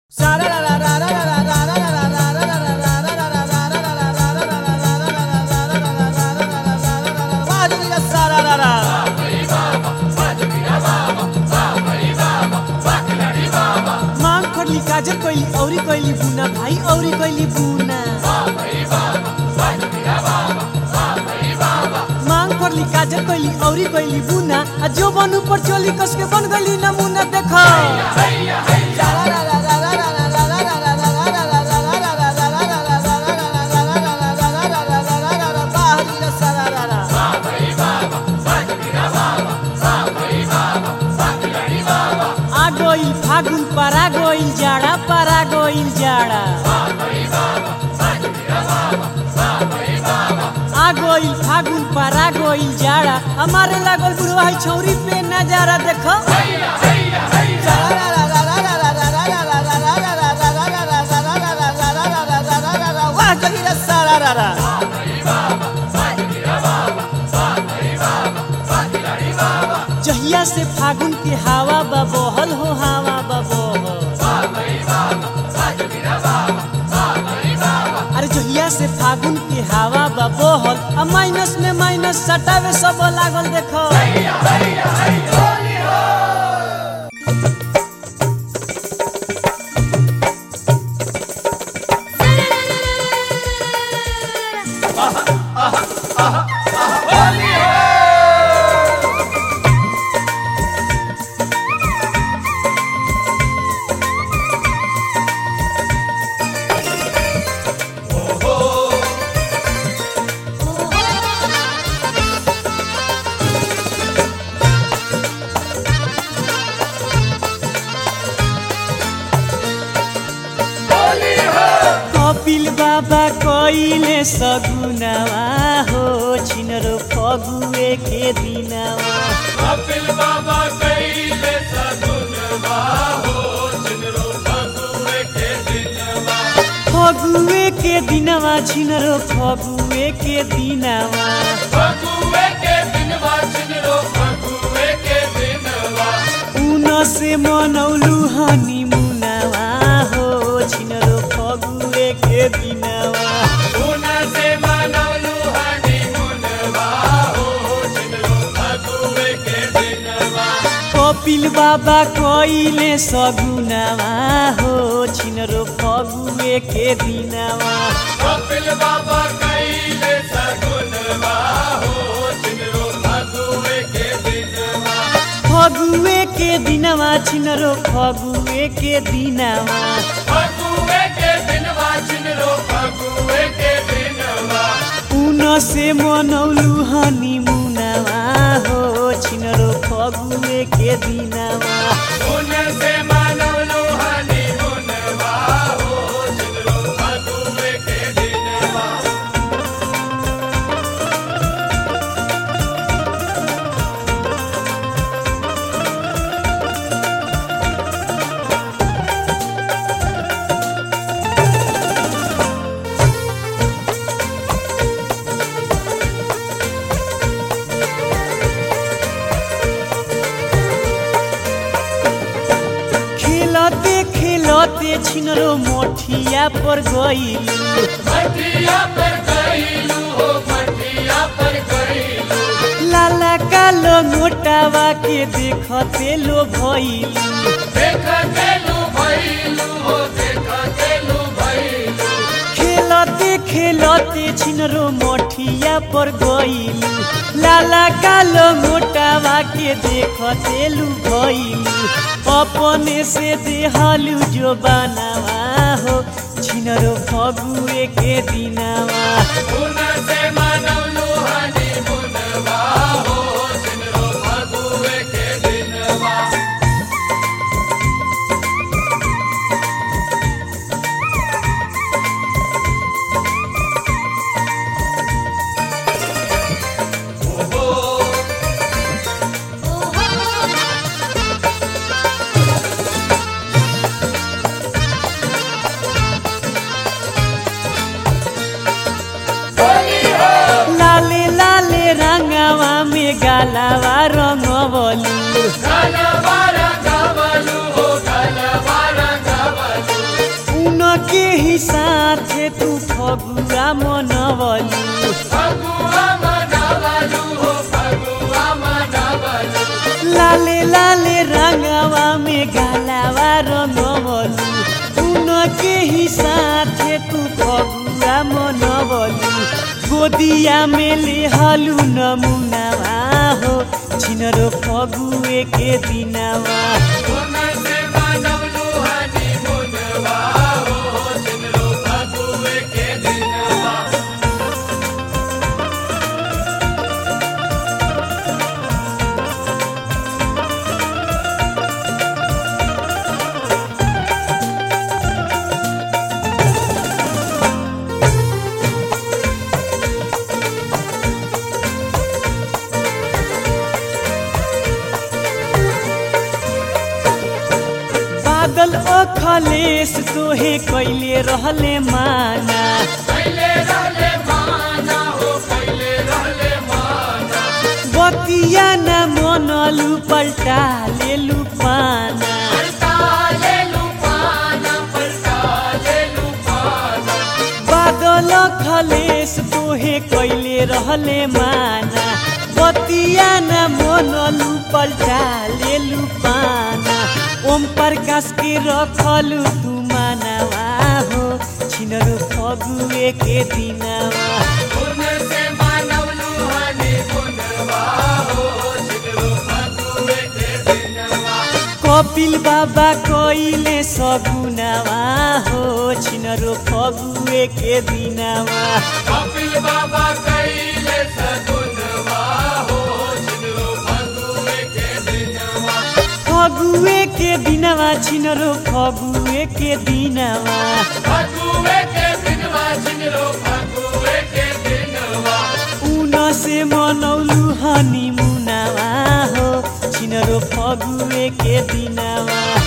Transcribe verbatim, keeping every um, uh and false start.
काजल कोइली औरी कोइली बुना भाई औरी कोइली बुना मांग करली काजल कोइली औरी कोइली बुना आ जो बन ऊपर चोली कस के बन गली नमूना देखो फागुन परा गोइल जाड़ा परा गोइल जाड़ा आ गोइल फागुन परा गोइल जाड़ा हमारे लागल बुढ़वा छौरी पे नजारा देखो वाह जगीरा सारा जहिया से फागुन की हवा बबोहल हो हवा बबोहल अरे जहिया से फागुन की हवा बबोहल आ माइनस में माइनस सटावे सब लागल देखो बाबा कोइले सगुनावा हो छिनरो फगुए के दिनावा कपिल बाबा कोइले सगुनावा हो छिनरो फगुए के दिनावा फगुए के दिनावा छिनरो फगुए के दिनावा फगुए के दिनवा छिनरो फगुए के दिनवा उन से मनौलु हनीमुनावा हो छिनरो फगुए के दिनावा उन से मनौलु हनीमुनवा हो छिनरो फगुए के दिनवा कपिल बाबा कोइले सगुनावा हो छिनरो फगुए के दिनावा कपिल बाबा कोइले सगुनावा हो छिनरो फगुए के दिनवा फगुए के दिनवा छिनरो फगुए के दिनवा फगुए के दिनवा छिनरो फगुए के दिनवा उन से मनौलु हनीमुनावा हो छिनरो फगुए के दिनवा उन से मनौलु हनीमुनवा हो छिनरो फगुए के दिनवा खेलते छिनरो मोठिया पर गइलु मठिया पर गइलु हो मठिया पर गइलु लाला कालो मोटावा के देखते लो भइलु देखते लो भइलु हो देखते लो भइलु खेलते खेलते छिनरो मोठिया पर गइलु लाला कालो मोटावा के देखते लो भइलु अपने से देहलु जो बनावा हो छिनरो फगुए के दिनावा उन से मनौलु हनीमुनवा हो छिनरो फगुए के दिनवा गालावा रंगवलु गालावा रंगवलु हो गालावा रंगवलु साथे तू फगुआ मनवलू फगुआ मनावलू हो फगुआ मनावलू लाले लाले रंगवा में गालावा रंगवलू उनके ही साथे तू फगुआ मनवलू गोदिया में ले हलू नमुनावा हो छिनरो फगुए के दिनावा सोना से मनौलू हनी मुनवा हो छिनरो फगुए के दिनवा बादल अखलेस तोहे कैले रहले माना पहले रहले माना हो पहले रहले माना बतिया न मनलू पलटा लेलू पाना पलटा ले लू पाना पलटा ले लू पाना बादल अखलेस तोहे कैले रहले माना बतिया न मनलू पलटा लेलू पाना ओम प्रकाश के रखलू तू मानवा हो छिनरो फगुए के दिनवा मुन से मनौलू हनी मुनवा हो छिनरो फगुए के दिनवा कपिल बाबा कइले सगुनावा हो छिनरो फगुए के दिनवा कपिल बाबा कइले सगुनवा हो छिनरो फगुए के दिनवा फगुए के दिनवा छिनरो फगुए के दिनवा फगुए के दिनवा छिनरो फगुए के दिनवा उन से मनौलू हनी मुनावा हो छिनरो फगुए के दिनवा